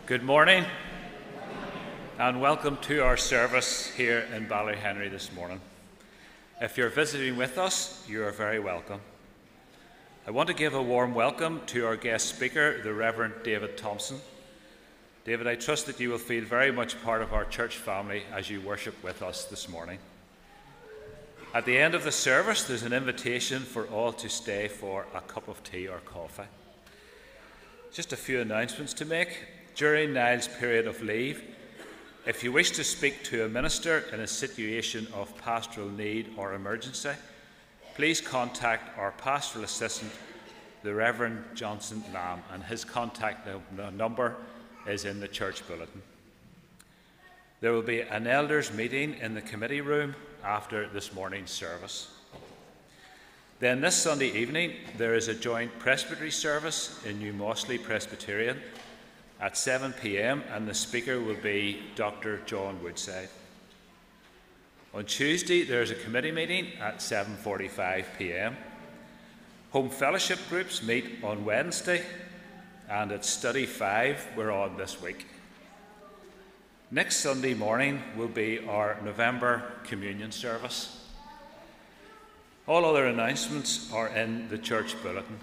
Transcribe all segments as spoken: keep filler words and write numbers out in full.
Good morning and welcome to our service here in Ballyhenry this morning. If you're visiting with us, you are very welcome. I want to give a warm welcome to our guest speaker, the Reverend David Thompson. David, I trust that you will feel very much part of our church family as you worship with us this morning. At the end of the service, there's an invitation for all to stay for a cup of tea or coffee. Just a few announcements to make. During Niall's period of leave, if you wish to speak to a minister in a situation of pastoral need or emergency, please contact our pastoral assistant, the Reverend Johnson Lamb, and his contact number is in the church bulletin. There will be an elders' meeting in the committee room after this morning's service. Then this Sunday evening, there is a joint presbytery service in New Mossley Presbyterian at seven p m, and the speaker will be Doctor John Woodside. On Tuesday, there is a committee meeting at seven forty-five p m. Home fellowship groups meet on Wednesday, and at Study five we're on this week. Next Sunday morning will be our November communion service. All other announcements are in the church bulletin.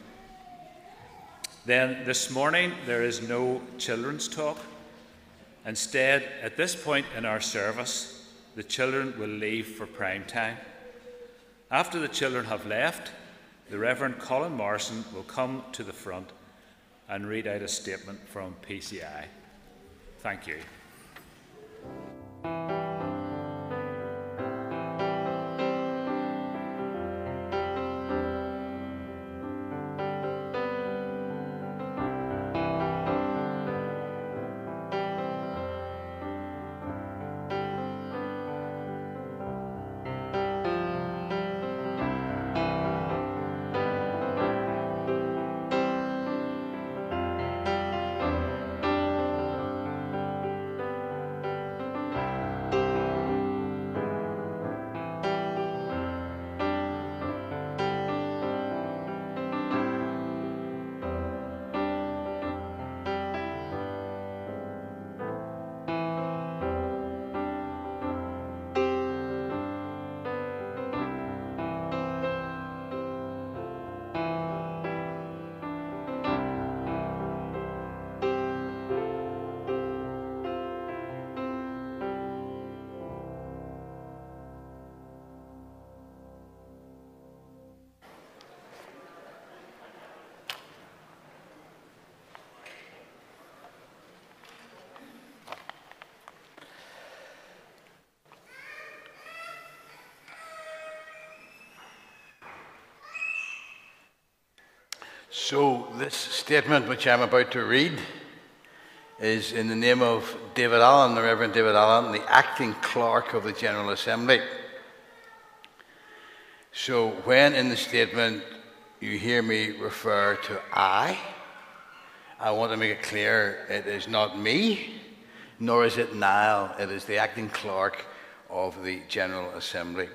Then this morning there is no children's talk. Instead, at this point in our service, the children will leave for prime time. After the children have left, the Reverend Colin Morrison will come to the front and read out a statement from P C I. Thank you. So this statement which I'm about to read is in the name of David Allen, the Reverend David Allen, the acting clerk of the General Assembly. So when in the statement you hear me refer to I, I want to make it clear it is not me, nor is it Niall, it is the acting clerk of the General Assembly.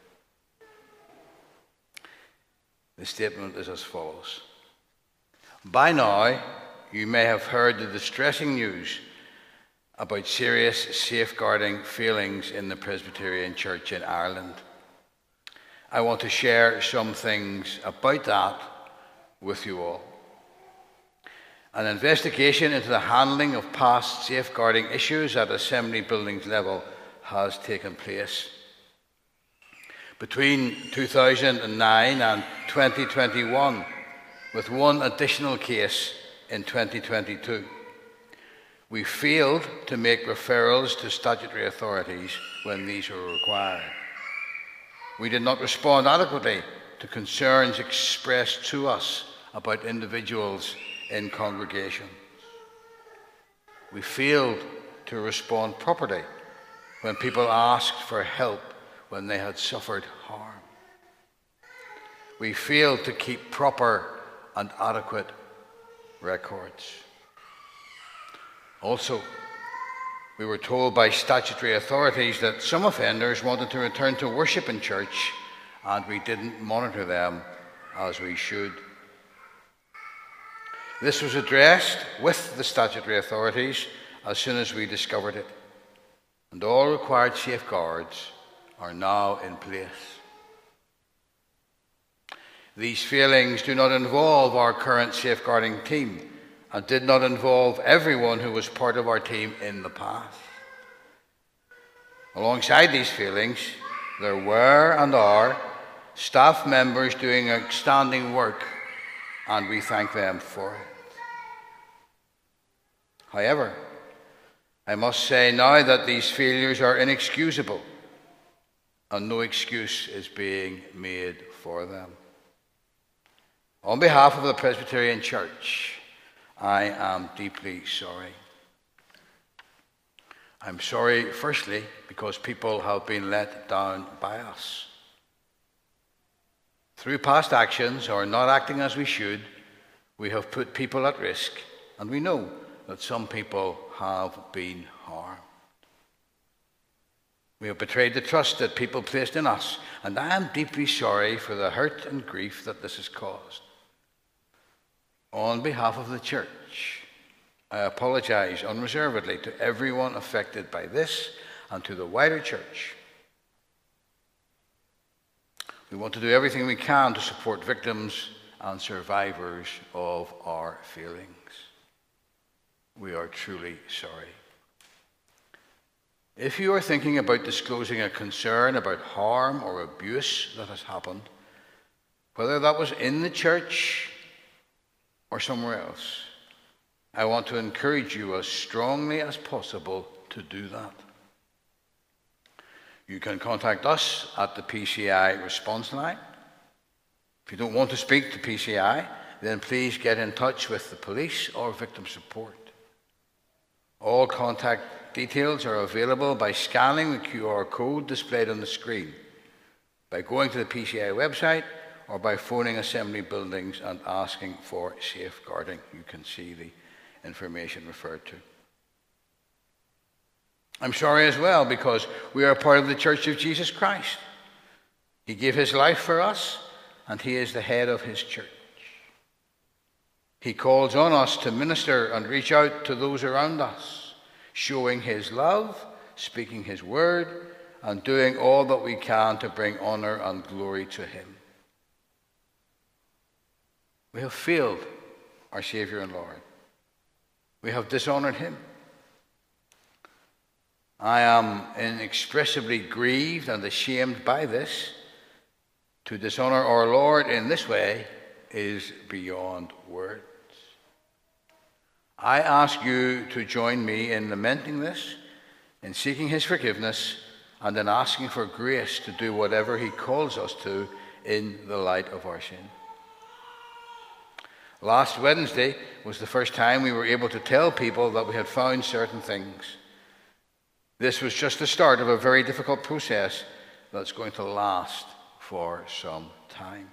The statement is as follows. By now, you may have heard the distressing news about serious safeguarding failings in the Presbyterian Church in Ireland. I want to share some things about that with you all. An investigation into the handling of past safeguarding issues at Assembly buildings level has taken place. Between two thousand nine and twenty twenty-one, with one additional case in twenty twenty-two. We failed to make referrals to statutory authorities when these were required. We did not respond adequately to concerns expressed to us about individuals in congregations. We failed to respond properly when people asked for help when they had suffered harm. We failed to keep proper and adequate records. Also, we were told by statutory authorities that some offenders wanted to return to worship in church, and we didn't monitor them as we should. This was addressed with the statutory authorities as soon as we discovered it, and all required safeguards are now in place. These failings do not involve our current safeguarding team and did not involve everyone who was part of our team in the past. Alongside these failings, there were and are staff members doing outstanding work, and we thank them for it. However, I must say now that these failures are inexcusable, and no excuse is being made for them. On behalf of the Presbyterian Church, I am deeply sorry. I'm sorry, firstly, because people have been let down by us. Through past actions or not acting as we should, we have put people at risk, and we know that some people have been harmed. We have betrayed the trust that people placed in us, and I am deeply sorry for the hurt and grief that this has caused. On behalf of the Church, I apologize unreservedly to everyone affected by this and to the wider Church. We want to do everything we can to support victims and survivors of our failings. We are truly sorry. If you are thinking about disclosing a concern about harm or abuse that has happened, whether that was in the church or somewhere else, I want to encourage you as strongly as possible to do that. You can contact us at the P C I response line. If you don't want to speak to P C I, then please get in touch with the police or victim support. All contact details are available by scanning the Q R code displayed on the screen, by going to the P C I website, or by phoning Assembly Buildings and asking for safeguarding. You can see the information referred to. I'm sorry as well because we are part of the Church of Jesus Christ. He gave his life for us, and he is the head of his church. He calls on us to minister and reach out to those around us, showing his love, speaking his word, and doing all that we can to bring honor and glory to him. We have failed our Saviour and Lord. We have dishonored him. I am inexpressibly grieved and ashamed by this. To dishonor our Lord in this way is beyond words. I ask you to join me in lamenting this, in seeking his forgiveness, and in asking for grace to do whatever he calls us to in the light of our sin. Last Wednesday was the first time we were able to tell people that we had found certain things. This was just the start of a very difficult process that's going to last for some time.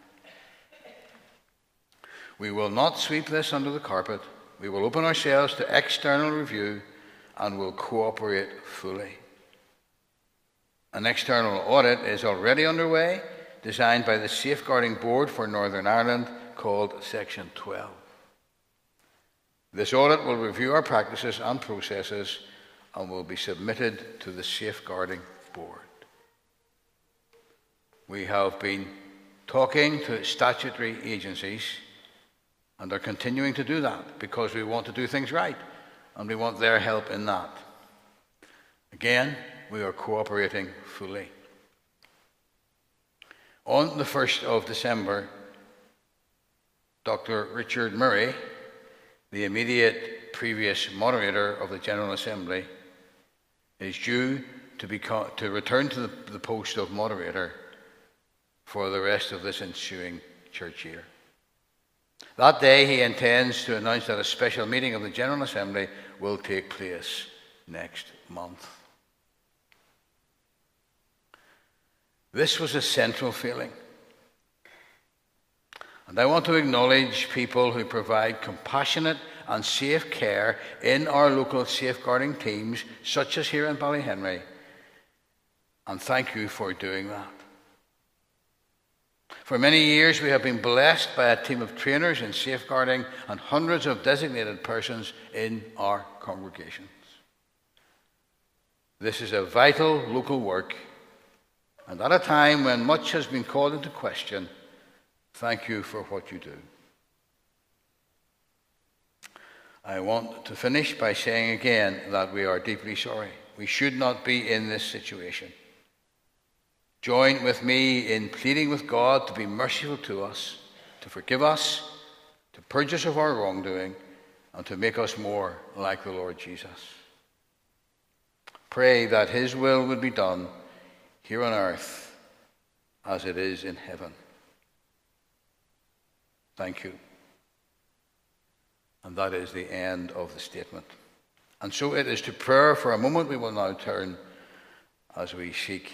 We will not sweep this under the carpet. We will open ourselves to external review and will cooperate fully. An external audit is already underway, designed by the Safeguarding Board for Northern Ireland, called Section twelve. This audit will review our practices and processes and will be submitted to the Safeguarding Board. We have been talking to statutory agencies and are continuing to do that because we want to do things right and we want their help in that. Again, we are cooperating fully. On the first of December, Doctor Richard Murray, the immediate previous moderator of the General Assembly, is due to, become, to return to the, the post of moderator for the rest of this ensuing church year. That day, he intends to announce that a special meeting of the General Assembly will take place next month. This was a central feeling. And I want to acknowledge people who provide compassionate and safe care in our local safeguarding teams, such as here in Ballyhenry. And thank you for doing that. For many years, we have been blessed by a team of trainers in safeguarding and hundreds of designated persons in our congregations. This is a vital local work, and at a time when much has been called into question, thank you for what you do. I want to finish by saying again that we are deeply sorry. We should not be in this situation. Join with me in pleading with God to be merciful to us, to forgive us, to purge us of our wrongdoing, and to make us more like the Lord Jesus. Pray that his will would be done here on earth as it is in heaven. Thank you. And that is the end of the statement. And so it is to prayer for a moment we will now turn as we seek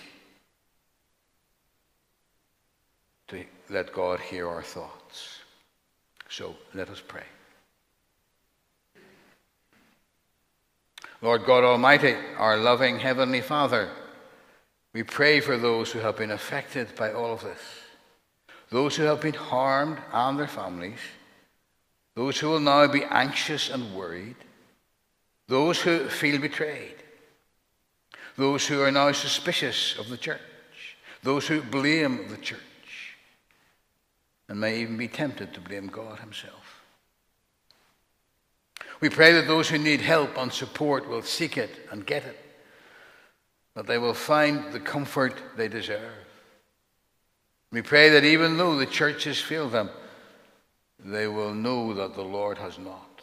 to let God hear our thoughts. So let us pray. Lord God Almighty, our loving Heavenly Father, we pray for those who have been affected by all of this, those who have been harmed and their families, those who will now be anxious and worried, those who feel betrayed, those who are now suspicious of the church, those who blame the church, and may even be tempted to blame God himself. We pray that those who need help and support will seek it and get it, that they will find the comfort they deserve. We pray that even though the church has failed them, they will know that the Lord has not.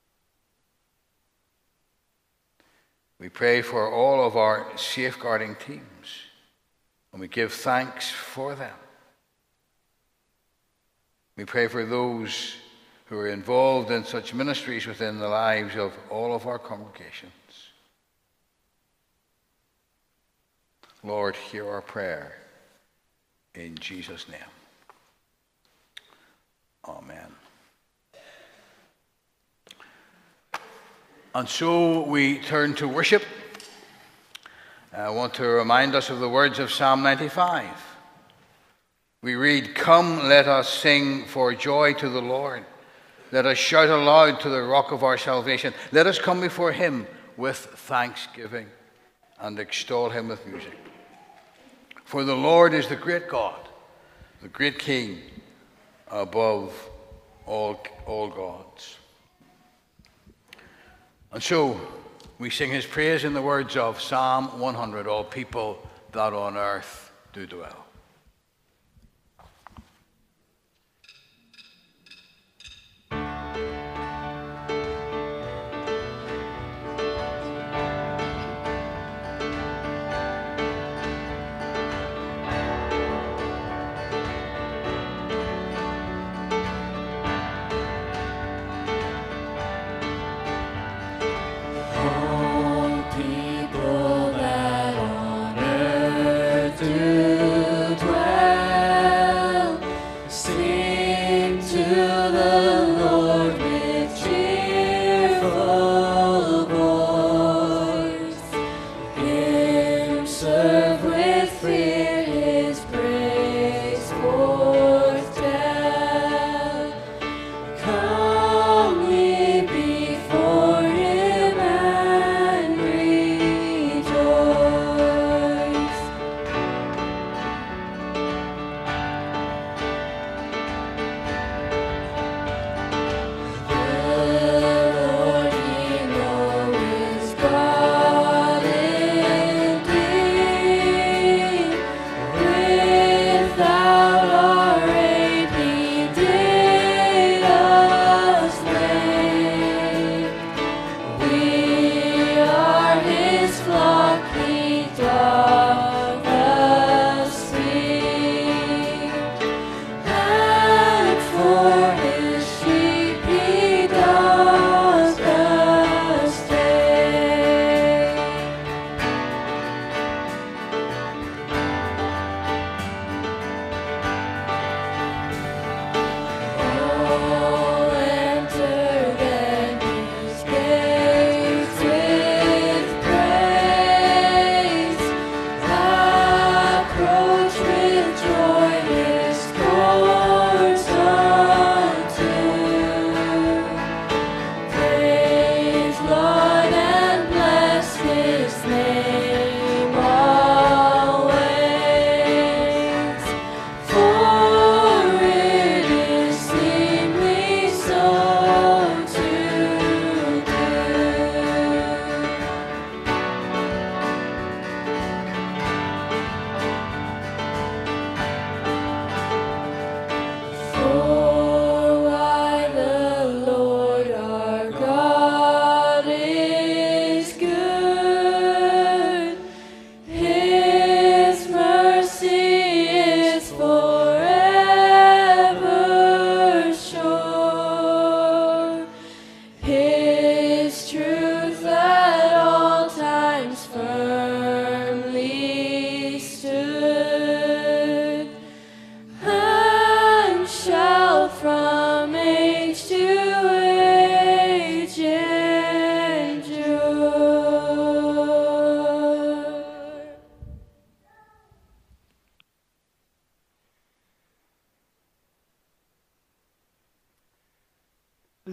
We pray for all of our safeguarding teams, and we give thanks for them. We pray for those who are involved in such ministries within the lives of all of our congregations. Lord, hear our prayer in Jesus' name. Amen. And so we turn to worship. I want to remind us of the words of Psalm ninety-five. We read, "Come, let us sing for joy to the Lord. Let us shout aloud to the rock of our salvation. Let us come before him with thanksgiving and extol him with music. For the Lord is the great God, the great King, above all, all gods." And so we sing his praise in the words of Psalm one hundred, "All people that on earth do dwell." All people that on earth do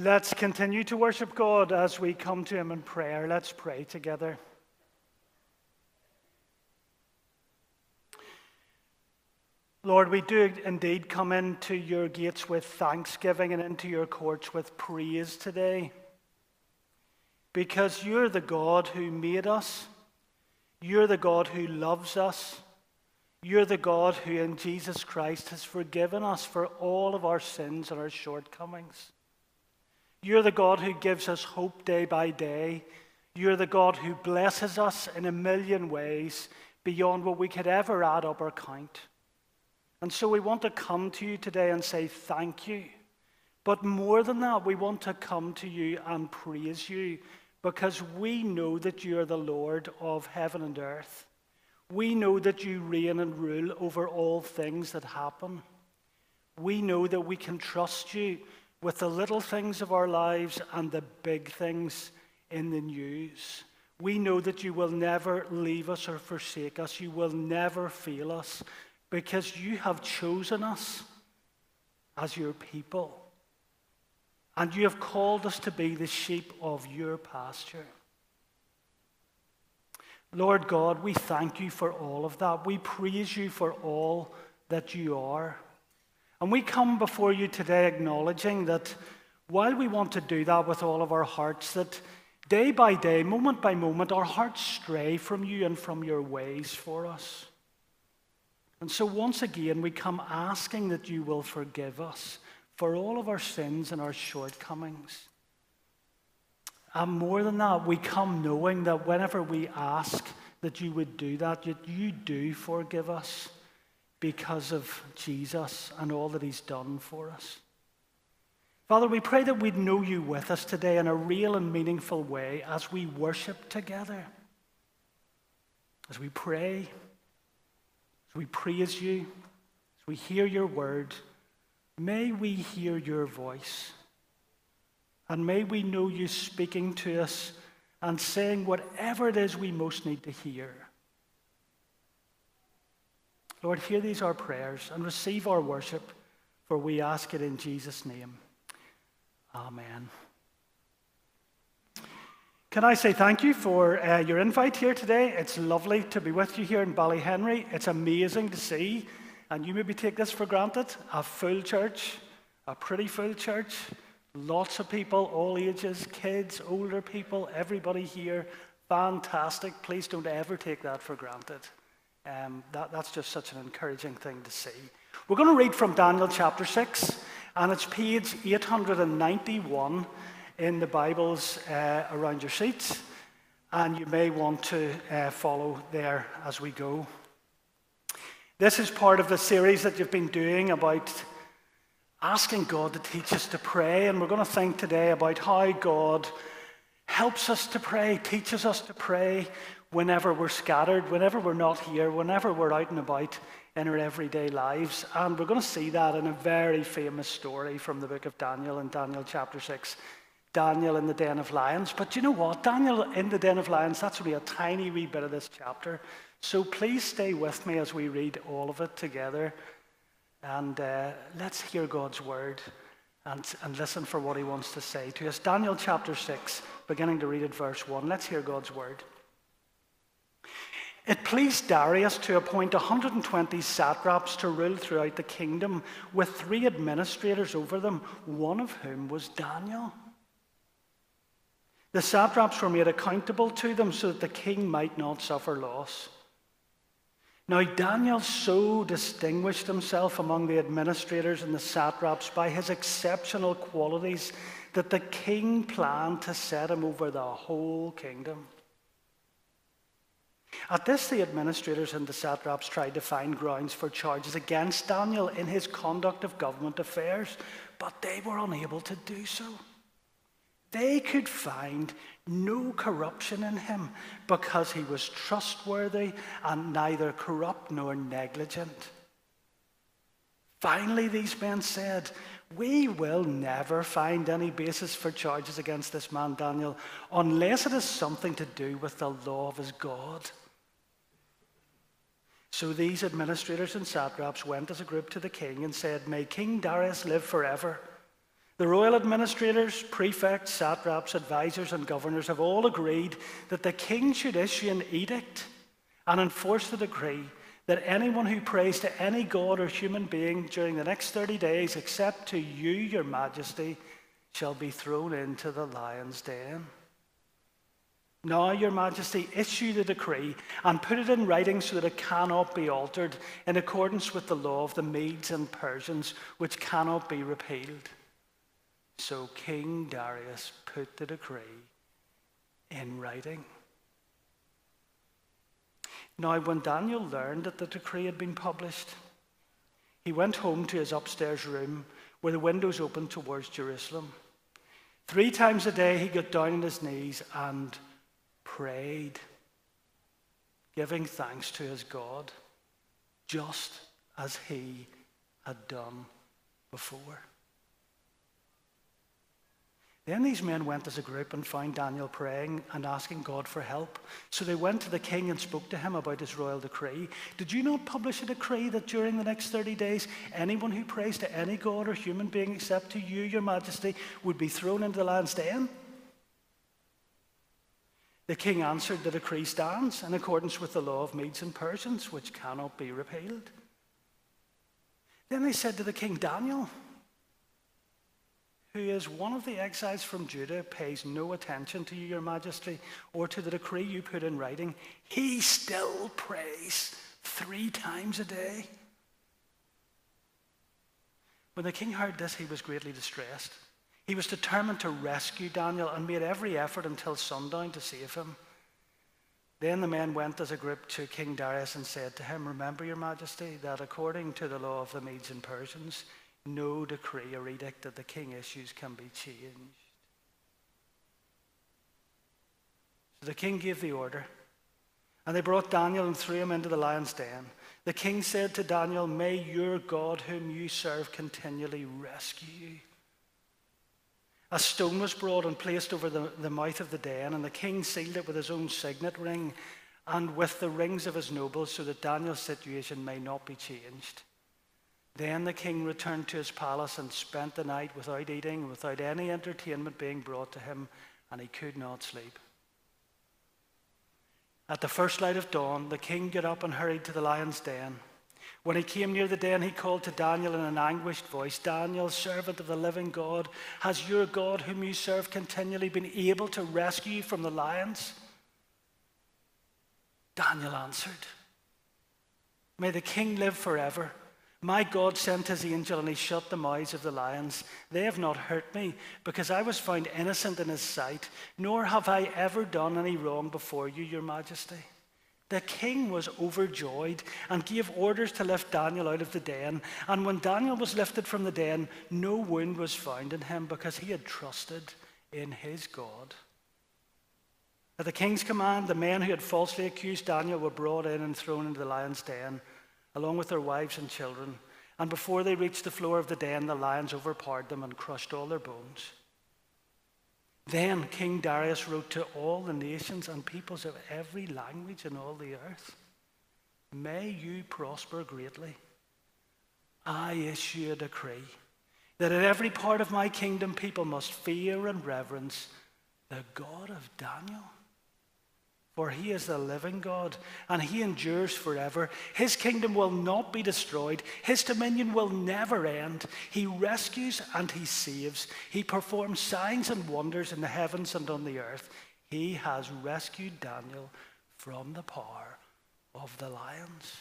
Let's continue to worship God as we come to him in prayer. Let's pray together. Lord, we do indeed come into your gates with thanksgiving and into your courts with praise today, because you're the God who made us. You're the God who loves us. You're the God who in Jesus Christ has forgiven us for all of our sins and our shortcomings. You're the God who gives us hope day by day. You're the God who blesses us in a million ways beyond what we could ever add up or count. And so we want to come to you today and say thank you. But more than that, we want to come to you and praise you, because we know that you are the Lord of heaven and earth. We know that you reign and rule over all things that happen. We know that we can trust you with the little things of our lives and the big things in the news. We know that you will never leave us or forsake us. You will never fail us, because you have chosen us as your people. And you have called us to be the sheep of your pasture. Lord God, we thank you for all of that. We praise you for all that you are. And we come before you today acknowledging that while we want to do that with all of our hearts, that day by day, moment by moment, our hearts stray from you and from your ways for us. And so once again, we come asking that you will forgive us for all of our sins and our shortcomings. And more than that, we come knowing that whenever we ask that you would do that, that you do forgive us because of Jesus and all that he's done for us. Father, we pray that we'd know you with us today in a real and meaningful way as we worship together, as we pray, as we praise you, as we hear your word. May we hear your voice, and may we know you speaking to us and saying whatever it is we most need to hear. Lord, hear these our prayers and receive our worship, for we ask it in Jesus' name. Amen. Can I say thank you for uh, your invite here today? It's lovely to be with you here in Ballyhenry. It's amazing to see, and you maybe take this for granted, a full church, a pretty full church, lots of people, all ages, kids, older people, everybody here. Fantastic. Please don't ever take that for granted. Um, that, that's just such an encouraging thing to see. We're going to read from Daniel chapter six, and it's page eight hundred ninety-one in the Bibles uh, around your seats, and you may want to uh, follow there as we go. This is part of the series that you've been doing about asking God to teach us to pray, and we're going to think today about how God helps us to pray, teaches us to pray whenever we're scattered, whenever we're not here, whenever we're out and about in our everyday lives. And we're going to see that in a very famous story from the book of Daniel, in Daniel chapter six. Daniel in the den of lions. But you know what? Daniel in the den of lions, that's only a tiny wee bit of this chapter. So please stay with me as we read all of it together. And uh, let's hear God's word and, and listen for what he wants to say to us. Daniel chapter six, beginning to read at verse one. Let's hear God's word. It pleased Darius to appoint one hundred twenty satraps to rule throughout the kingdom, with three administrators over them, one of whom was Daniel. The satraps were made accountable to them so that the king might not suffer loss. Now Daniel so distinguished himself among the administrators and the satraps by his exceptional qualities that the king planned to set him over the whole kingdom. At this, the administrators and the satraps tried to find grounds for charges against Daniel in his conduct of government affairs, but they were unable to do so. They could find no corruption in him because he was trustworthy and neither corrupt nor negligent. Finally, these men said, "We will never find any basis for charges against this man Daniel unless it has something to do with the law of his God." So these administrators and satraps went as a group to the king and said, "May King Darius live forever. The royal administrators, prefects, satraps, advisors, and governors have all agreed that the king should issue an edict and enforce the decree that anyone who prays to any god or human being during the next thirty days, except to you, your majesty, shall be thrown into the lion's den. Now, your majesty, issue the decree and put it in writing so that it cannot be altered, in accordance with the law of the Medes and Persians, which cannot be repealed. So King Darius put the decree in writing. Now, when Daniel learned that the decree had been published, he went home to his upstairs room where the windows opened towards Jerusalem. Three times a day he got down on his knees and prayed, giving thanks to his God, just as he had done before. Then these men went as a group and found Daniel praying and asking God for help. So they went to the king and spoke to him about his royal decree. Did you not publish a decree that during the next thirty days, anyone who prays to any god or human being except to you, your majesty, would be thrown into the lion's den? The king answered, the decree stands in accordance with the law of Medes and Persians, which cannot be repealed. Then they said to the king, Daniel, who is one of the exiles from Judah, pays no attention to you, your majesty, or to the decree you put in writing. He still prays three times a day. When the king heard this, he was greatly distressed. He was determined to rescue Daniel and made every effort until sundown to save him. Then the men went as a group to King Darius and said to him, remember, your majesty, that according to the law of the Medes and Persians, no decree or edict that the king issues can be changed. So the king gave the order, and they brought Daniel and threw him into the lion's den. The king said to Daniel, may your God whom you serve continually rescue you. A stone was brought and placed over the, the mouth of the den, and the king sealed it with his own signet ring and with the rings of his nobles, so that Daniel's situation may not be changed. Then the king returned to his palace and spent the night without eating, without any entertainment being brought to him, and he could not sleep. At the first light of dawn, the king got up and hurried to the lion's den. When he came near the den, he called to Daniel in an anguished voice, Daniel, servant of the living God, has your God, whom you serve continually, been able to rescue you from the lions? Daniel answered, may the king live forever. My God sent his angel, and he shut the mouths of the lions. They have not hurt me, because I was found innocent in his sight, nor have I ever done any wrong before you, your majesty. The king was overjoyed and gave orders to lift Daniel out of the den. And when Daniel was lifted from the den, no wound was found in him, because he had trusted in his God. At the king's command, the men who had falsely accused Daniel were brought in and thrown into the lion's den, along with their wives and children. And before they reached the floor of the den, the lions overpowered them and crushed all their bones. Then King Darius wrote to all the nations and peoples of every language in all the earth, may you prosper greatly. I issue a decree that in every part of my kingdom people must fear and reverence the God of Daniel. For he is the living God, and he endures forever. His kingdom will not be destroyed. His dominion will never end. He rescues and he saves. He performs signs and wonders in the heavens and on the earth. He has rescued Daniel from the power of the lions.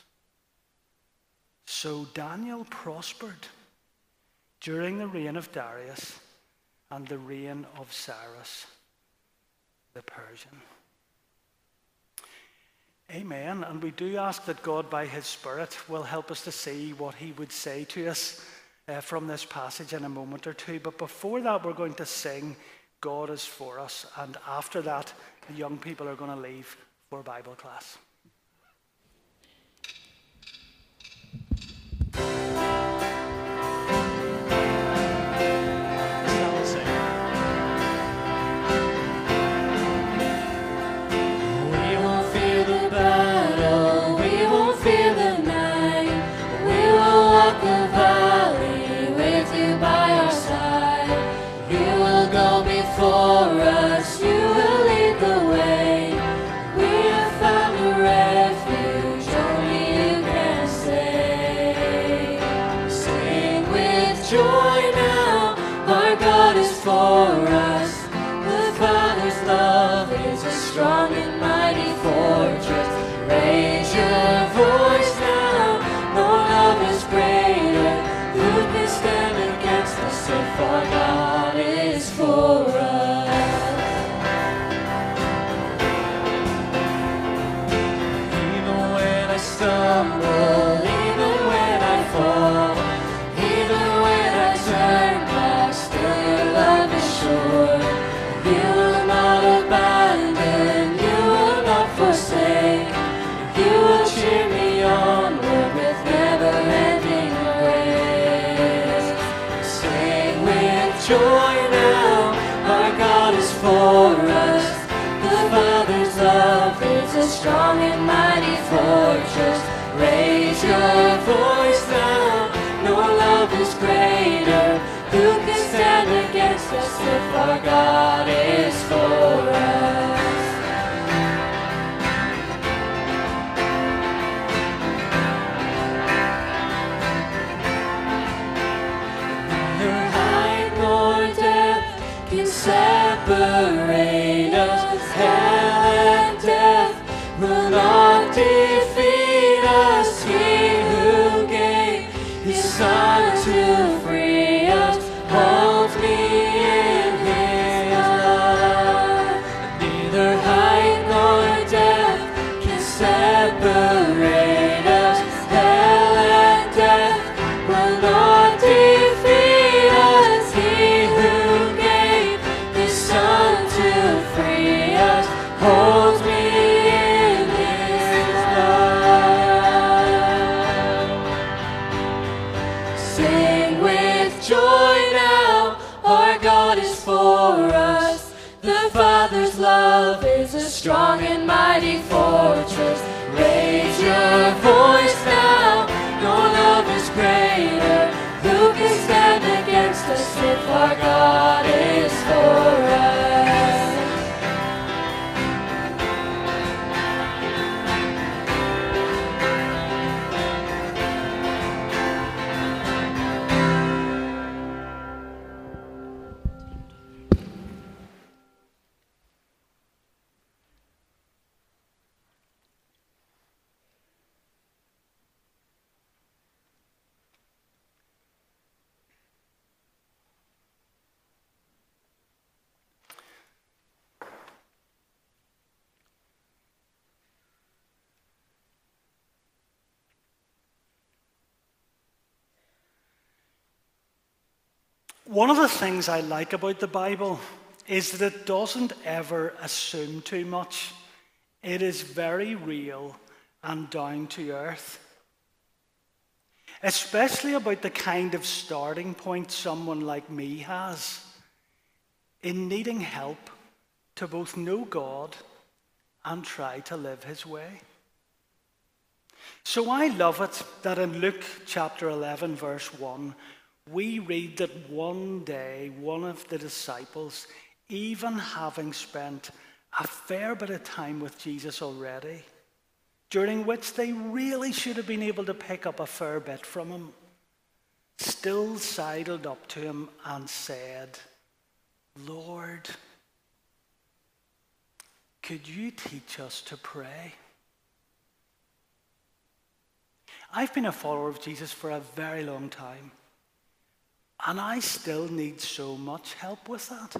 So Daniel prospered during the reign of Darius and the reign of Cyrus the Persian. Amen. And we do ask that God, by his Spirit, will help us to see what he would say to us uh, from this passage in a moment or two. But before that, we're going to sing God is For Us. And after that, the young people are going to leave for Bible class. The valley with you by our side. a strong and mighty fortress. Raise your voice now. No love is greater. Who can stand against us if our God is for us? Neither height nor depth can separate us. Hell and death will not defeat us. He who gave His Son to free us holds me in His love. Neither height nor depth can separate us. Hell and death will not defeat us. He who gave His Son to free us holds me in His love. Sing with joy now, our God is for us. The Father's love is a strong and mighty fortress. Raise your voice now, no love is greater. Who can stand against us if our God is for us? One of the things I like about the Bible is that it doesn't ever assume too much. It is very real and down to earth. Especially about the kind of starting point someone like me has in needing help to both know God and try to live His way. So I love it that in Luke chapter eleven, verse one, we read that one day one of the disciples, even having spent a fair bit of time with Jesus already, during which they really should have been able to pick up a fair bit from Him, still sidled up to Him and said, "Lord, could you teach us to pray?" I've been a follower of Jesus for a very long time, and I still need so much help with that.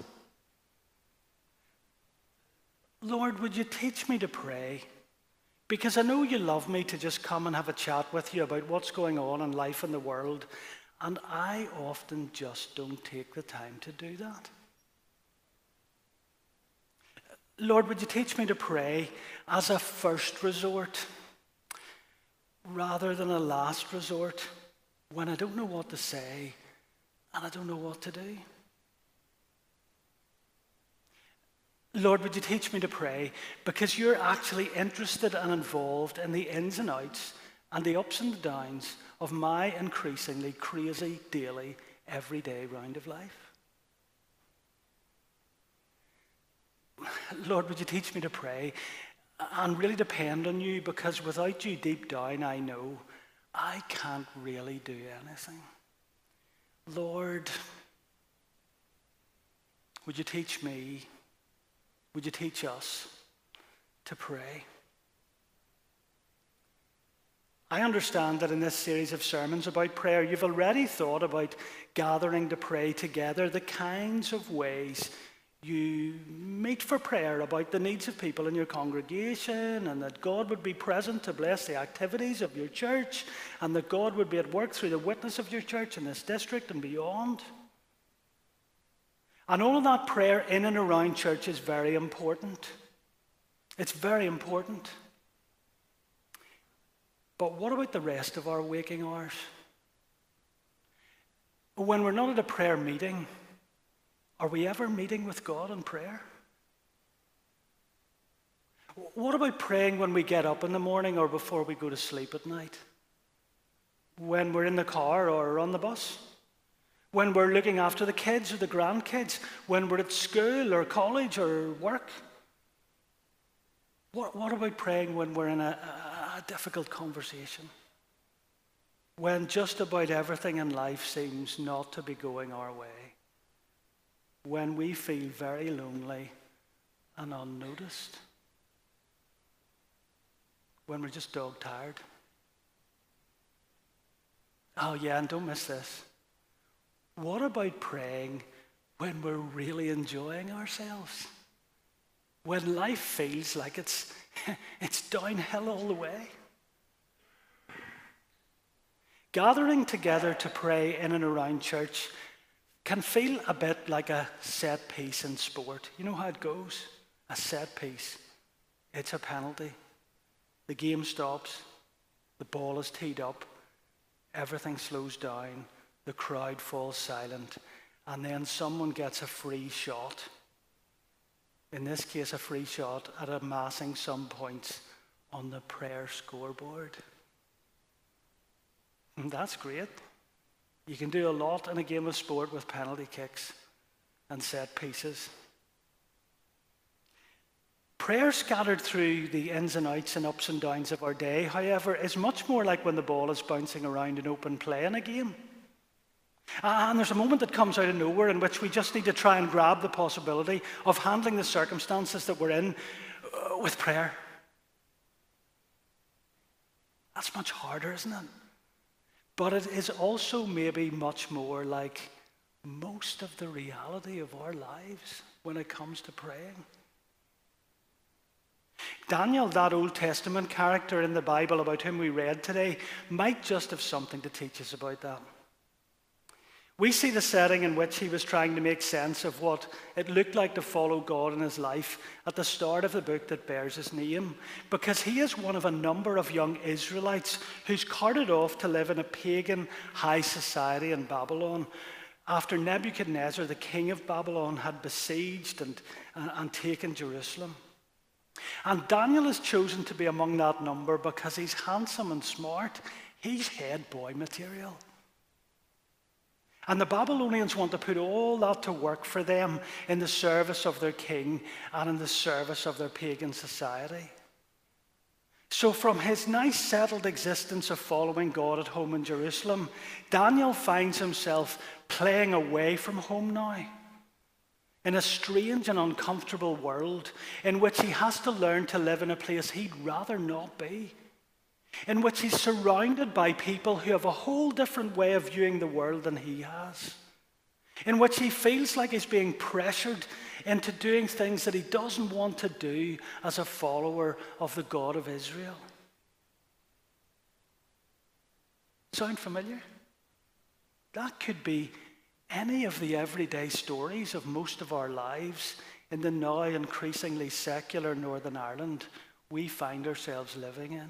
Lord, would you teach me to pray? Because I know you love me to just come and have a chat with you about what's going on in life and the world, and I often just don't take the time to do that. Lord, would you teach me to pray as a first resort rather than a last resort when I don't know what to say and I don't know what to do? Lord, would you teach me to pray because you're actually interested and involved in the ins and outs and the ups and the downs of my increasingly crazy, daily, everyday round of life? Lord, would you teach me to pray and really depend on you, because without you deep down I know I can't really do anything. Lord, would you teach me, would you teach us to pray? I understand that in this series of sermons about prayer, you've already thought about gathering to pray together, the kinds of ways you meet for prayer about the needs of people in your congregation, and that God would be present to bless the activities of your church, and that God would be at work through the witness of your church in this district and beyond. And all of that prayer in and around church is very important. It's very important. But what about the rest of our waking hours? When we're not at a prayer meeting, are we ever meeting with God in prayer? What about praying when we get up in the morning or before we go to sleep at night? When we're in the car or on the bus? When we're looking after the kids or the grandkids? When we're at school or college or work? What, what about praying when we're in a, a, a difficult conversation? When just about everything in life seems not to be going our way? When we feel very lonely and unnoticed? When we're just dog tired? Oh yeah, and don't miss this. What about praying when we're really enjoying ourselves? When life feels like it's, it's downhill all the way? Gathering together to pray in and around church can feel a bit like a set piece in sport. You know how it goes? A set piece. It's a penalty. The game stops. The ball is teed up. Everything slows down. The crowd falls silent. And then someone gets a free shot. In this case, a free shot at amassing some points on the prayer scoreboard. And that's great. You can do a lot in a game of sport with penalty kicks and set pieces. Prayer scattered through the ins and outs and ups and downs of our day, however, is much more like when the ball is bouncing around in open play in a game. And there's a moment that comes out of nowhere in which we just need to try and grab the possibility of handling the circumstances that we're in uh, with prayer. That's much harder, isn't it? But it is also maybe much more like most of the reality of our lives when it comes to praying. Daniel, that Old Testament character in the Bible about whom we read today, might just have something to teach us about that. We see the setting in which he was trying to make sense of what it looked like to follow God in his life at the start of the book that bears his name, because he is one of a number of young Israelites who's carted off to live in a pagan high society in Babylon after Nebuchadnezzar, the king of Babylon, had besieged and, and, and taken Jerusalem. And Daniel is chosen to be among that number because he's handsome and smart. He's head boy material. And the Babylonians want to put all that to work for them in the service of their king and in the service of their pagan society. So from his nice settled existence of following God at home in Jerusalem, Daniel finds himself playing away from home now, in a strange and uncomfortable world in which he has to learn to live in a place he'd rather not be, in which he's surrounded by people who have a whole different way of viewing the world than he has, in which he feels like he's being pressured into doing things that he doesn't want to do as a follower of the God of Israel. Sound familiar? That could be any of the everyday stories of most of our lives in the now increasingly secular Northern Ireland we find ourselves living in.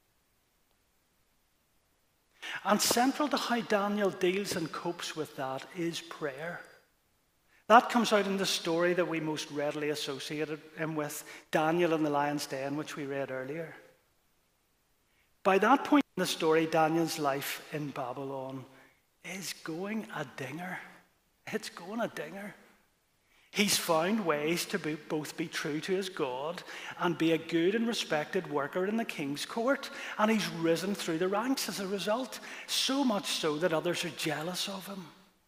And central to how Daniel deals and copes with that is prayer. That comes out in the story that we most readily associated him with, Daniel in the lion's den, which we read earlier. By that point in the story, Daniel's life in Babylon is going a dinger. It's going a dinger. He's found ways to be, both be true to his God and be a good and respected worker in the king's court. And he's risen through the ranks as a result, so much so that others are jealous of him.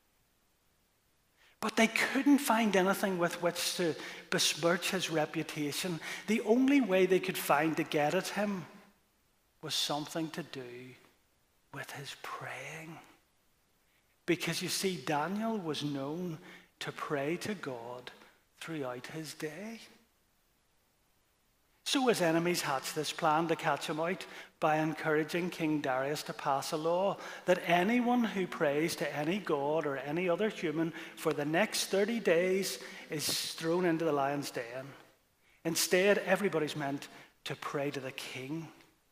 But they couldn't find anything with which to besmirch his reputation. The only way they could find to get at him was something to do with his praying. Because you see, Daniel was known to pray to God throughout his day. So his enemies hatched this plan to catch him out by encouraging King Darius to pass a law that anyone who prays to any god or any other human for the next thirty days is thrown into the lion's den. Instead, everybody's meant to pray to the king.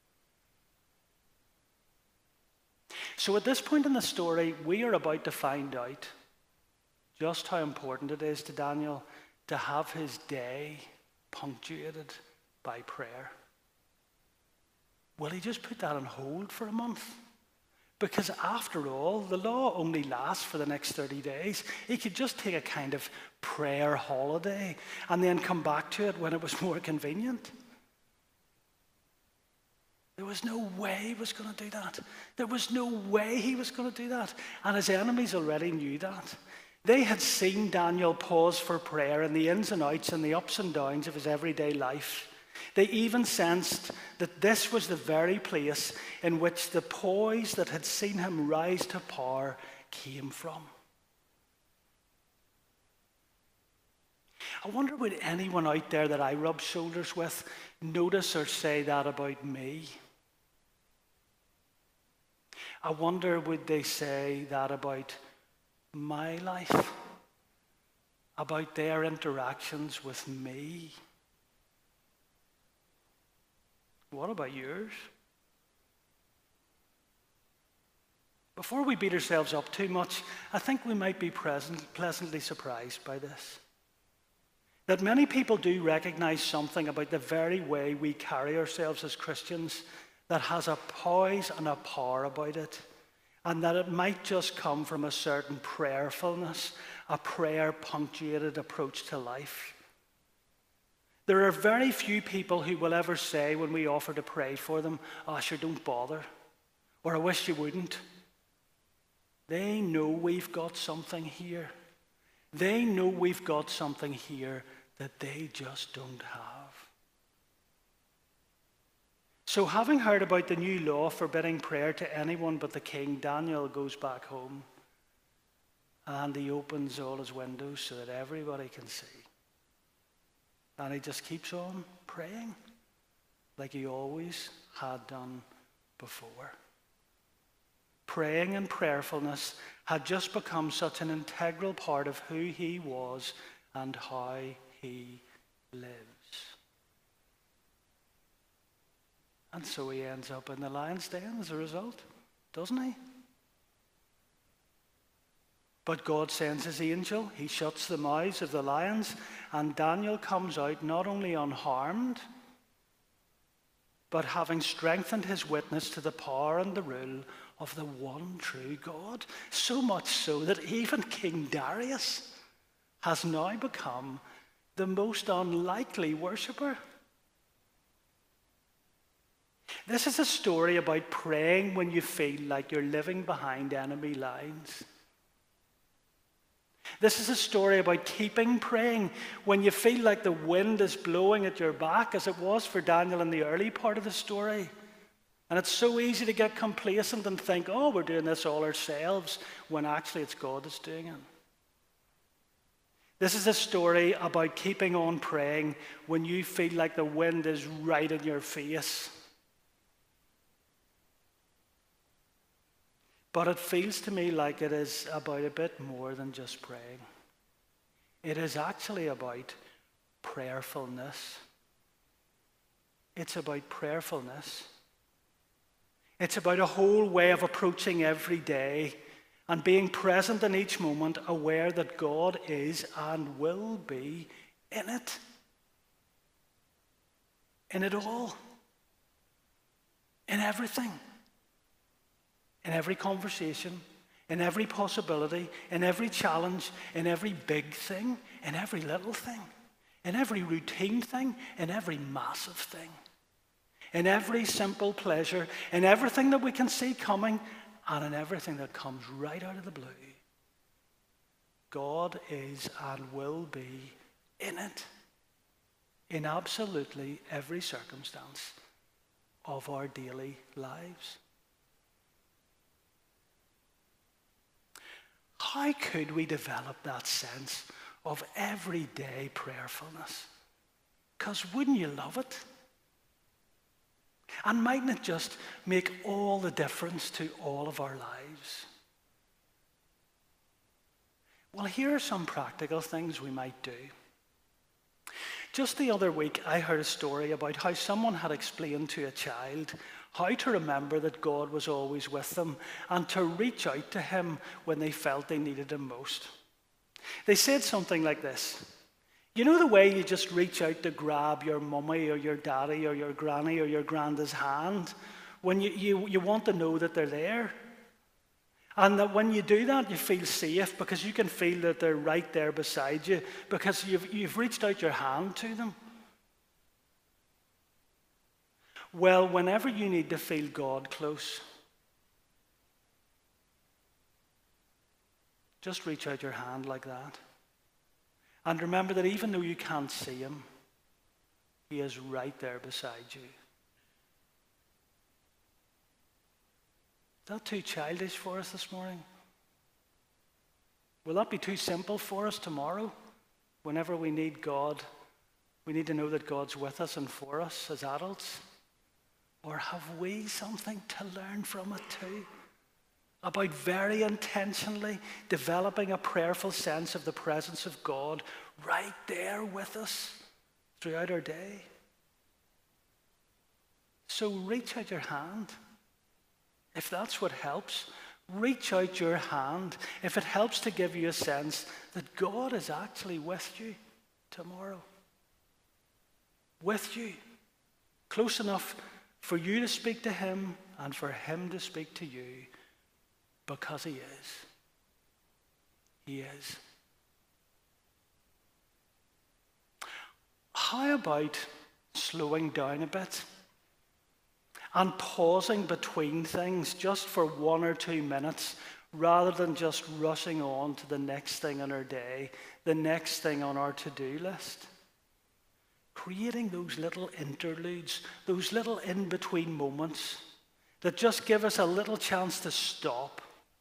So at this point in the story, we are about to find out just how important it is to Daniel to have his day punctuated by prayer? Will he just put that on hold for a month? Because after all, the law only lasts for the next thirty days. He could just take a kind of prayer holiday and then come back to it when it was more convenient. There was no way he was going to do that. There was no way he was going to do that. And his enemies already knew that. They had seen Daniel pause for prayer in the ins and outs and the ups and downs of his everyday life. They even sensed that this was the very place in which the poise that had seen him rise to power came from. I wonder, would anyone out there that I rub shoulders with notice or say that about me? I wonder, would they say that about my life? About their interactions with me? What about yours? Before we beat ourselves up too much, I think we might be present, pleasantly surprised by this. That many people do recognize something about the very way we carry ourselves as Christians that has a poise and a power about it, and that it might just come from a certain prayerfulness, a prayer-punctuated approach to life. There are very few people who will ever say when we offer to pray for them, "Oh, sure, don't bother," or "I wish you wouldn't." They know we've got something here. They know we've got something here that they just don't have. So having heard about the new law forbidding prayer to anyone but the king, Daniel goes back home and he opens all his windows so that everybody can see. And he just keeps on praying like he always had done before. Praying and prayerfulness had just become such an integral part of who he was and how he lives. And so he ends up in the lion's den as a result, doesn't he? But God sends his angel, he shuts the mouths of the lions, and Daniel comes out not only unharmed, but having strengthened his witness to the power and the rule of the one true God. So much so that even King Darius has now become the most unlikely worshipper. This is a story about praying when you feel like you're living behind enemy lines. This is a story about keeping praying when you feel like the wind is blowing at your back, as it was for Daniel in the early part of the story. And it's so easy to get complacent and think, oh, we're doing this all ourselves, when actually it's God that's doing it. This is a story about keeping on praying when you feel like the wind is right in your face. But it feels to me like it is about a bit more than just praying. It is actually about prayerfulness. It's about prayerfulness. It's about a whole way of approaching every day and being present in each moment, aware that God is and will be in it. In it all. In everything. In every conversation, in every possibility, in every challenge, in every big thing, in every little thing, in every routine thing, in every massive thing, in every simple pleasure, in everything that we can see coming, and in everything that comes right out of the blue. God is and will be in it, in absolutely every circumstance of our daily lives. How could we develop that sense of everyday prayerfulness? Because wouldn't you love it? And mightn't it just make all the difference to all of our lives? Well, here are some practical things we might do. Just the other week, I heard a story about how someone had explained to a child how to remember that God was always with them and to reach out to him when they felt they needed him most. They said something like this: You know the way you just reach out to grab your mummy or your daddy or your granny or your granda's hand when you, you, you want to know that they're there? And that when you do that, you feel safe because you can feel that they're right there beside you because you've, you've reached out your hand to them. Well, whenever you need to feel God close, just reach out your hand like that. And remember that even though you can't see him, he is right there beside you. Is that too childish for us this morning? Will that be too simple for us tomorrow? Whenever we need God, we need to know that God's with us and for us as adults? Or have we something to learn from it too? About very intentionally developing a prayerful sense of the presence of God right there with us throughout our day. So reach out your hand. If that's what helps, reach out your hand. If it helps to give you a sense that God is actually with you tomorrow. With you. Close enough for you to speak to him and for him to speak to you. Because he is. He is. How about slowing down a bit and pausing between things just for one or two minutes rather than just rushing on to the next thing on our day, the next thing on our to-do list? Creating those little interludes, those little in-between moments that just give us a little chance to stop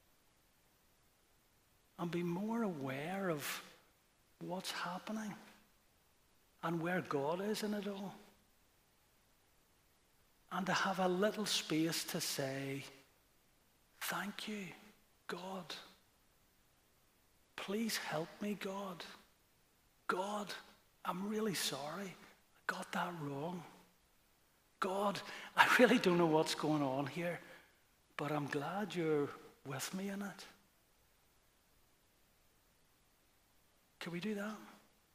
and be more aware of what's happening and where God is in it all. And to have a little space to say, thank you, God. Please help me, God. God, I'm really sorry. I got that wrong. God, I really don't know what's going on here, but I'm glad you're with me in it. Can we do that?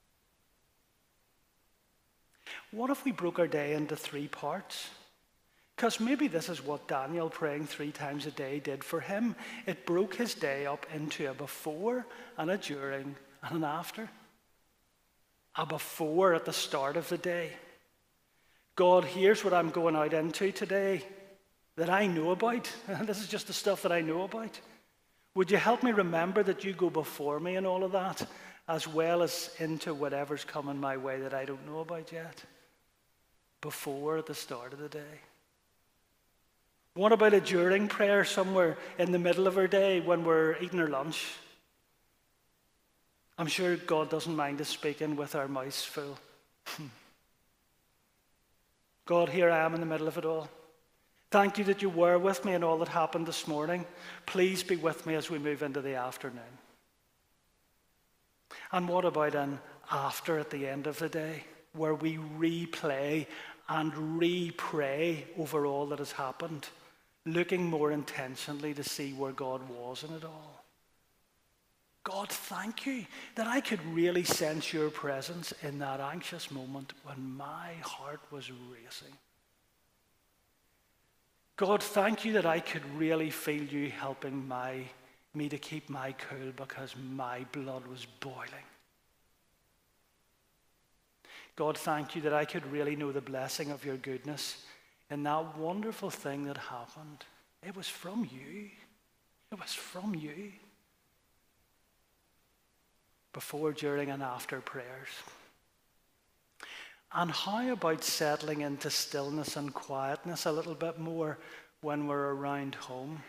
What if we broke our day into three parts? Because maybe this is what Daniel praying three times a day did for him. It broke his day up into a before and a during and an after. A before at the start of the day. God, here's what I'm going out into today that I know about. This is just the stuff that I know about. Would you help me remember that you go before me in all of that, as well as into whatever's coming my way that I don't know about yet? Before at the start of the day. What about a during prayer somewhere in the middle of our day when we're eating our lunch? I'm sure God doesn't mind us speaking with our mouths full. God, here I am in the middle of it all. Thank you that you were with me in all that happened this morning. Please be with me as we move into the afternoon. And what about an after at the end of the day, where we replay and re-pray over all that has happened, looking more intentionally to see where God was in it all? God, thank you that I could really sense your presence in that anxious moment when my heart was racing. God, thank you that I could really feel you helping my, me to keep my cool because my blood was boiling. God, thank you that I could really know the blessing of your goodness in that wonderful thing that happened. It was from you. It was from you. Before, during, and after prayers. And how about settling into stillness and quietness a little bit more when we're around home?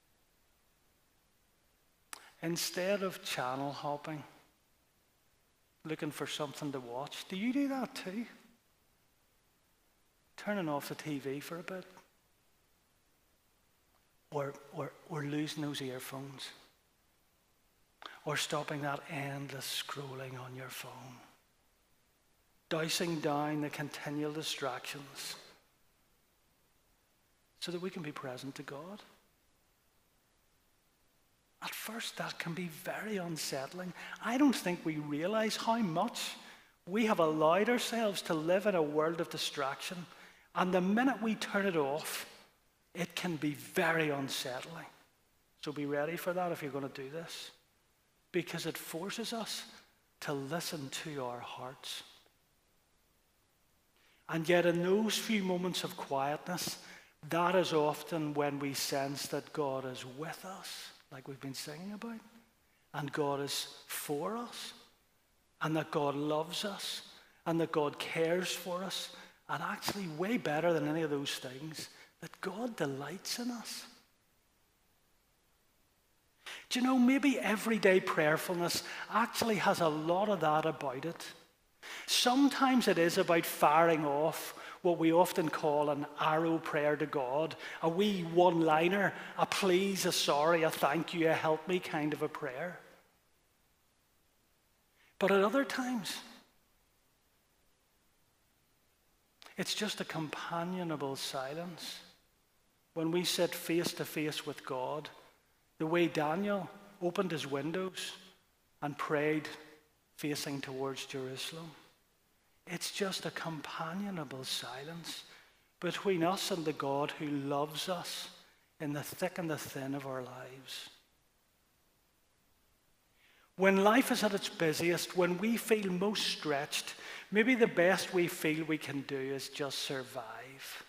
Instead of channel hopping, looking for something to watch, do you do that too? Turning off the T V for a bit? Or, or, or losing those earphones? Or stopping that endless scrolling on your phone? Dousing down the continual distractions so that we can be present to God. At first, that can be very unsettling. I don't think we realize how much We have allowed ourselves to live in a world of distraction, and the minute we turn it off, it can be very unsettling. So be ready for that if you're going to do this, because it forces us to listen to our hearts. And yet in those few moments of quietness, that is often when we sense that God is with us, like we've been singing about, and God is for us, and that God loves us, and that God cares for us, and actually way better than any of those things, that God delights in us. Do you know, maybe everyday prayerfulness actually has a lot of that about it. Sometimes it is about firing off what we often call an arrow prayer to God, a wee one-liner, a please, a sorry, a thank you, a help me kind of a prayer. But at other times, it's just a companionable silence when we sit face to face with God, the way Daniel opened his windows and prayed facing towards Jerusalem. It's just a companionable silence between us and the God who loves us in the thick and the thin of our lives. When life is at its busiest, when we feel most stretched, maybe the best we feel we can do is just survive.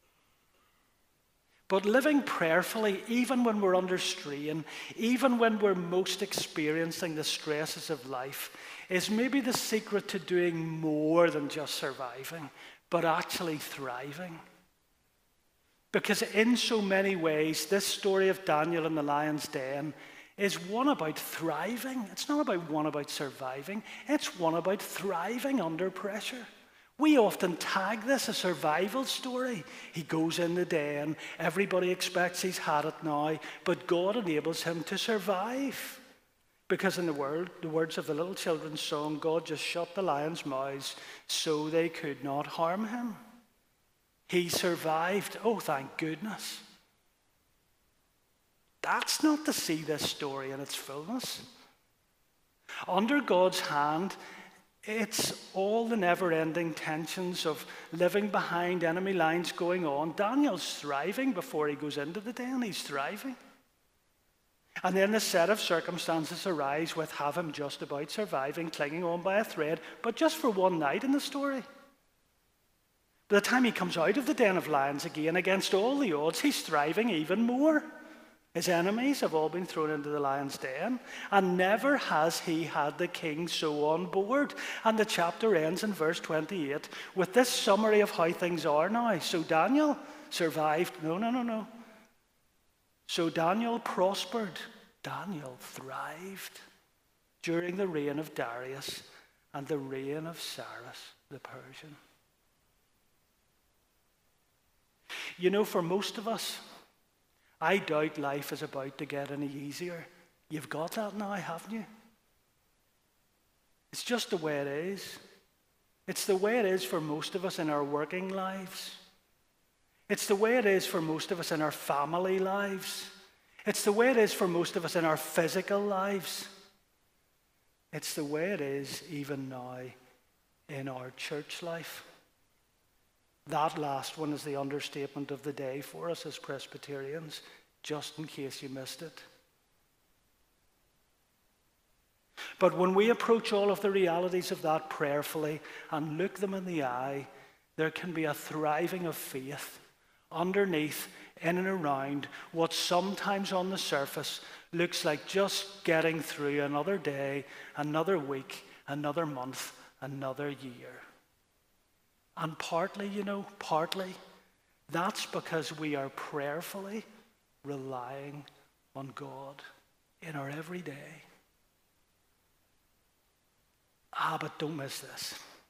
But living prayerfully, even when we're under strain, even when we're most experiencing the stresses of life, is maybe the secret to doing more than just surviving, but actually thriving. Because in so many ways, this story of Daniel in the lion's den is one about thriving. It's not about one about surviving. It's one about thriving under pressure. We often tag this a survival story. He goes in the den, everybody expects he's had it now, but God enables him to survive. Because in the word, the words of the little children's song, God just shut the lions' mouths so they could not harm him. He survived. Oh, thank goodness. That's not to see this story in its fullness. Under God's hand, it's all the never-ending tensions of living behind enemy lines going on. Daniel's thriving before he goes into the den. He's thriving. And then the set of circumstances arise with have him just about surviving, clinging on by a thread, but just for one night in the story. By the time he comes out of the den of lions again, against all the odds, he's thriving even more. His enemies have all been thrown into the lion's den, and never has he had the king so on board. And the chapter ends in verse twenty-eight with this summary of how things are now. So Daniel survived. No, no, no, no. So Daniel prospered. Daniel thrived during the reign of Darius and the reign of Cyrus the Persian. You know, for most of us, I doubt life is about to get any easier. You've got that now, haven't you? It's just the way it is. It's the way it is for most of us in our working lives. It's the way it is for most of us in our family lives. It's the way it is for most of us in our physical lives. It's the way it is even now in our church life. That last one is the understatement of the day for us as Presbyterians, just in case you missed it. But when we approach all of the realities of that prayerfully and look them in the eye, there can be a thriving of faith underneath, in and around what sometimes on the surface looks like just getting through another day, another week, another month, another year. And partly, you know, partly, that's because we are prayerfully relying on God in our everyday. Ah, but don't miss this.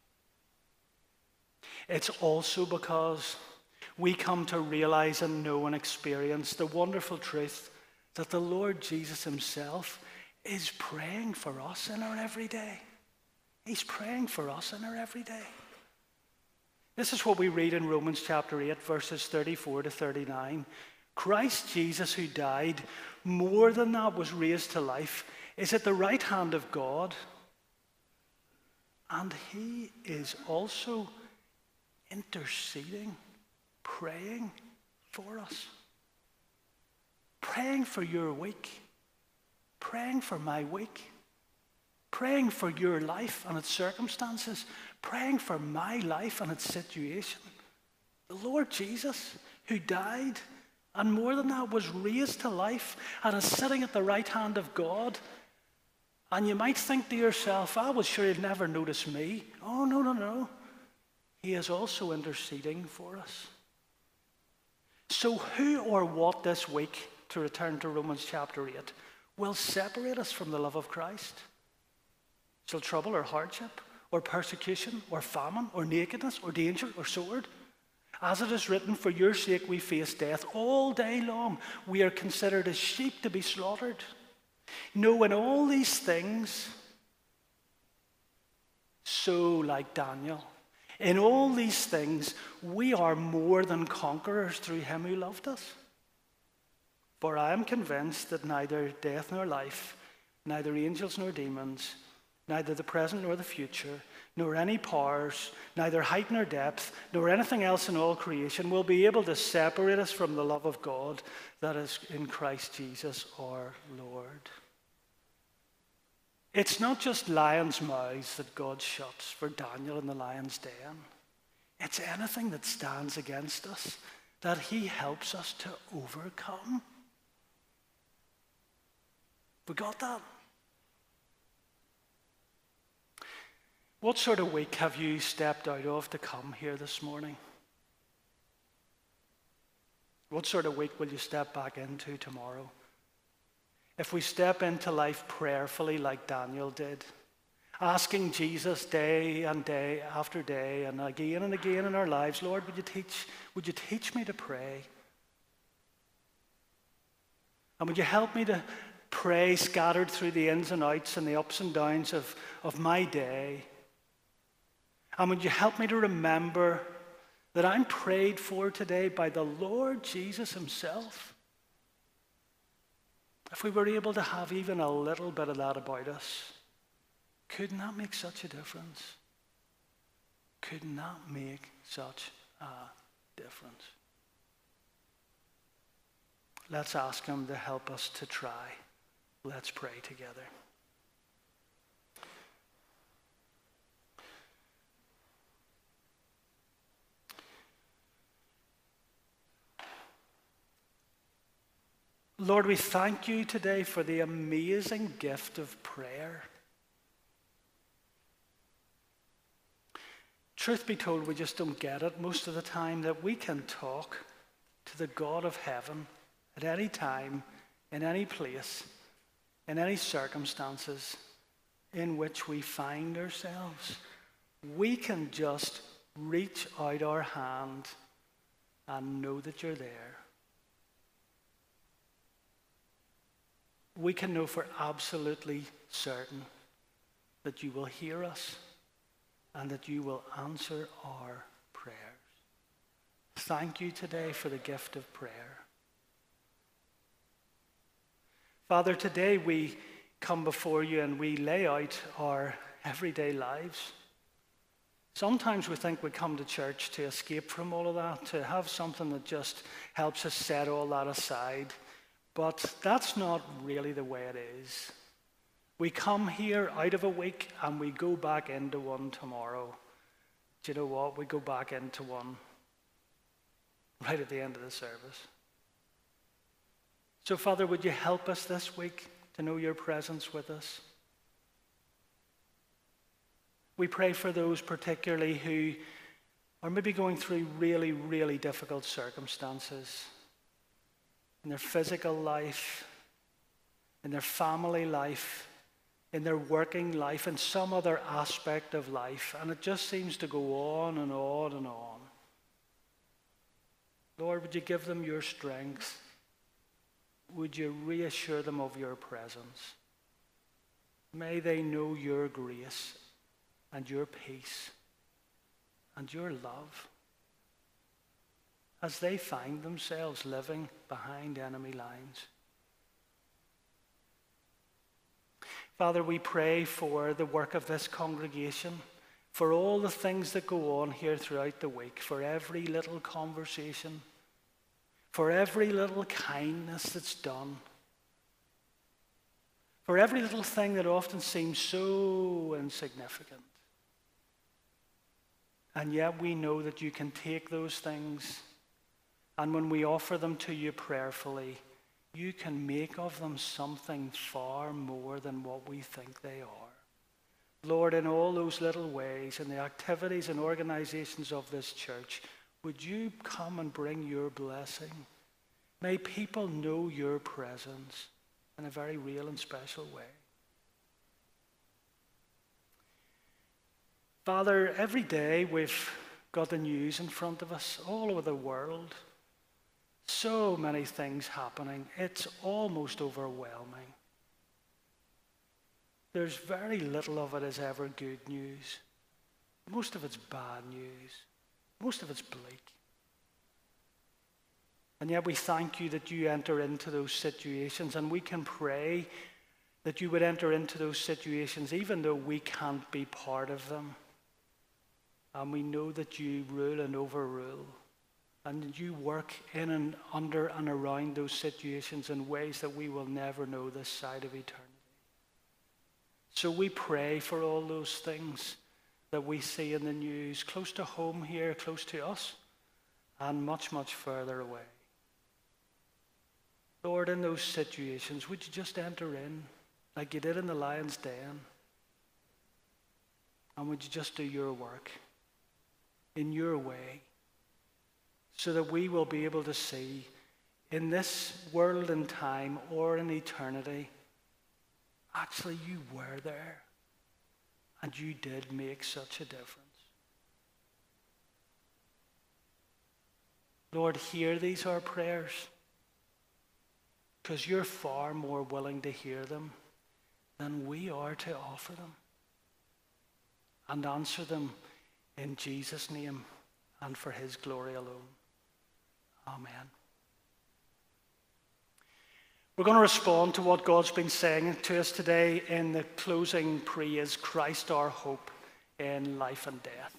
It's also because we come to realize and know and experience the wonderful truth that the Lord Jesus himself is praying for us in our everyday. He's praying for us in our everyday. This is what we read in Romans chapter eight, verses thirty-four to thirty-nine. Christ Jesus, who died, more than that was raised to life, is at the right hand of God. And he is also interceding, praying for us. Praying for your week. Praying for my week. Praying for your life and its circumstances. Praying for my life and its situation. The Lord Jesus, who died, and more than that, was raised to life and is sitting at the right hand of God. And you might think to yourself, "I was sure he'd never notice me." Oh, no, no, no. He is also interceding for us. So who or what this week, to return to Romans chapter eight, will separate us from the love of Christ? Shall trouble or hardship or persecution or famine or nakedness or danger or sword? As it is written, for your sake we face death all day long. We are considered as sheep to be slaughtered. No, in all these things, so like Daniel, in all these things, we are more than conquerors through him who loved us. For I am convinced that neither death nor life, neither angels nor demons, neither the present nor the future, nor any powers, neither height nor depth, nor anything else in all creation will be able to separate us from the love of God that is in Christ Jesus our Lord. It's not just lions' mouths that God shuts for Daniel in the lion's den. It's anything that stands against us that he helps us to overcome. We got that? What sort of week have you stepped out of to come here this morning? What sort of week will you step back into tomorrow? If we step into life prayerfully like Daniel did, asking Jesus day and day after day and again and again in our lives, Lord, would you teach, would you teach me to pray? And would you help me to pray scattered through the ins and outs and the ups and downs of, of my day? And would you help me to remember that I'm prayed for today by the Lord Jesus himself? If we were able to have even a little bit of that about us, couldn't that make such a difference? Couldn't that make such a difference? Let's ask him to help us to try. Let's pray together. Lord, we thank you today for the amazing gift of prayer. Truth be told, we just don't get it most of the time, that we can talk to the God of heaven at any time, in any place, in any circumstances in which we find ourselves. We can just reach out our hand and know that you're there. We can know for absolutely certain that you will hear us and that you will answer our prayers. Thank you today for the gift of prayer. Father, today we come before you and we lay out our everyday lives. Sometimes we think we come to church to escape from all of that, to have something that just helps us set all that aside. But that's not really the way it is. We come here out of a week and we go back into one tomorrow. Do you know what? We go back into one right at the end of the service. So, Father, would you help us this week to know your presence with us? We pray for those particularly who are maybe going through really, really difficult circumstances in their physical life, in their family life, in their working life, in some other aspect of life. And it just seems to go on and on and on. Lord, would you give them your strength? Would you reassure them of your presence? May they know your grace and your peace and your love as they find themselves living behind enemy lines. Father, we pray for the work of this congregation. for all the things that go on here throughout the week, for every little conversation, for every little kindness that's done, for every little thing that often seems so insignificant. And yet we know that you can take those things, and when we offer them to you prayerfully, you can make of them something far more than what we think they are. Lord, in all those little ways, in the activities and organizations of this church, would you come and bring your blessing? May people know your presence in a very real and special way. Father, every day we've got the news in front of us all over the world. So many things happening. It's almost overwhelming. There's very little of it is ever good news. Most of it's bad news. Most of it's bleak. And yet we thank you that you enter into those situations, and we can pray that you would enter into those situations even though we can't be part of them. And we know that you rule and overrule, and you work in and under and around those situations in ways that we will never know this side of eternity. So we pray for all those things that we see in the news, close to home here, close to us, and much, much further away. Lord, in those situations, would you just enter in like you did in the lion's den? And would you just do your work in your way, so that we will be able to see in this world and time or in eternity, actually you were there and you did make such a difference. Lord, hear these our prayers, because you're far more willing to hear them than we are to offer them, and answer them in Jesus' name and for his glory alone. Amen. We're going to respond to what God's been saying to us today in the closing praise, Christ our hope in life and death.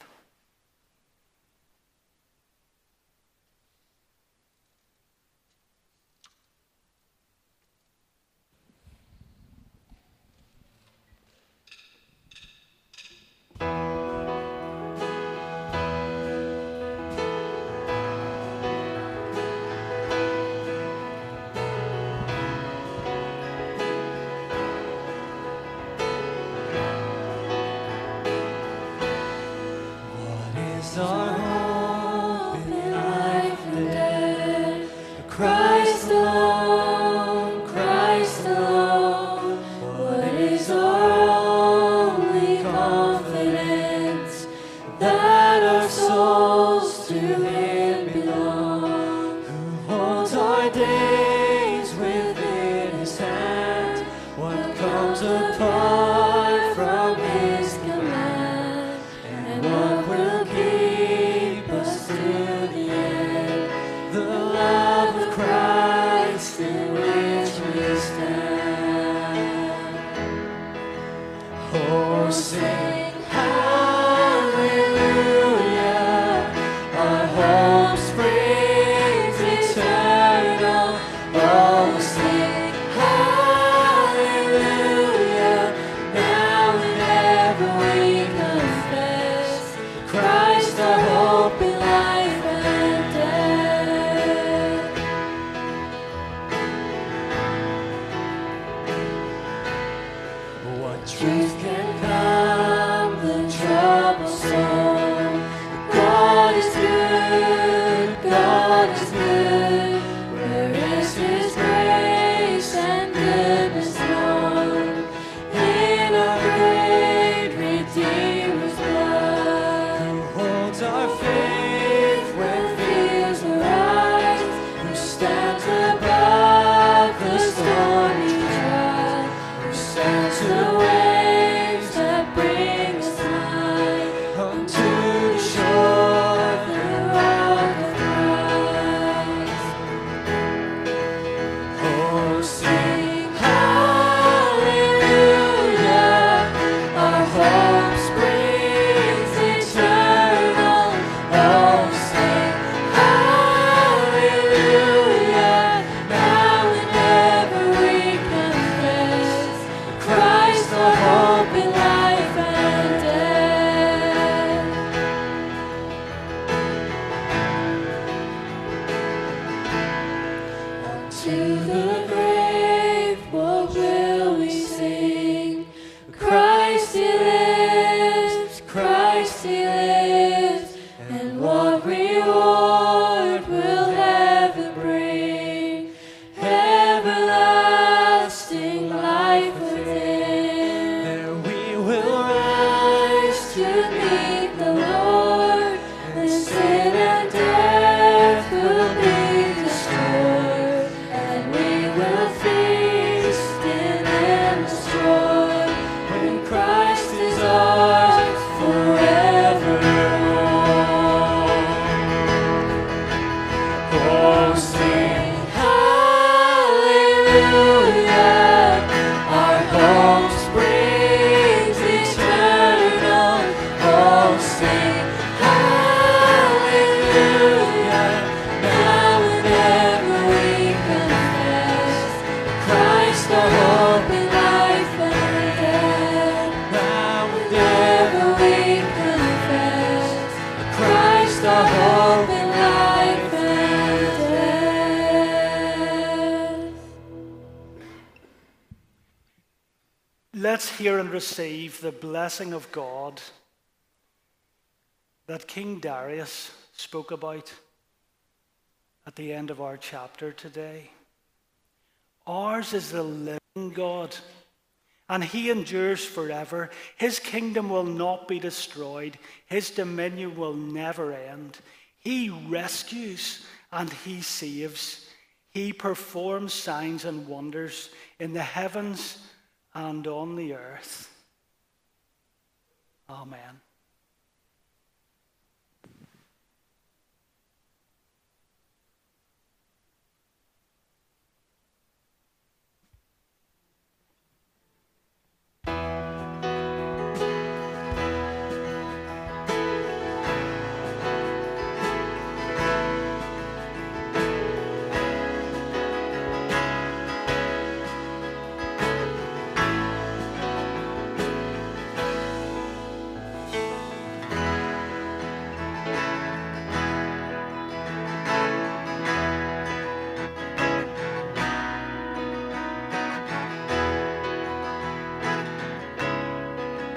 Unto the shore, the rock of Christ. to the grave, what will we sing? Christ he lives, Christ he lives, and what reward will heaven bring? Everlasting life within. There we will Rise to meet the Lord, and sin and death will be destroyed, and we will feast in endless joy when Christ is ours forevermore. Oh, sing hallelujah, our hope springs eternal. Oh, sing hallelujah, now and ever we confess Christ our hope in life and death. Now and ever we confess Christ our hope in life and death. Let's hear and receive the blessing of God that King Darius spoke about at the end of our chapter today. Ours is the living God, and he endures forever. His kingdom will not be destroyed. His dominion will never end. He rescues and he saves. He performs signs and wonders in the heavens and on the earth. Amen.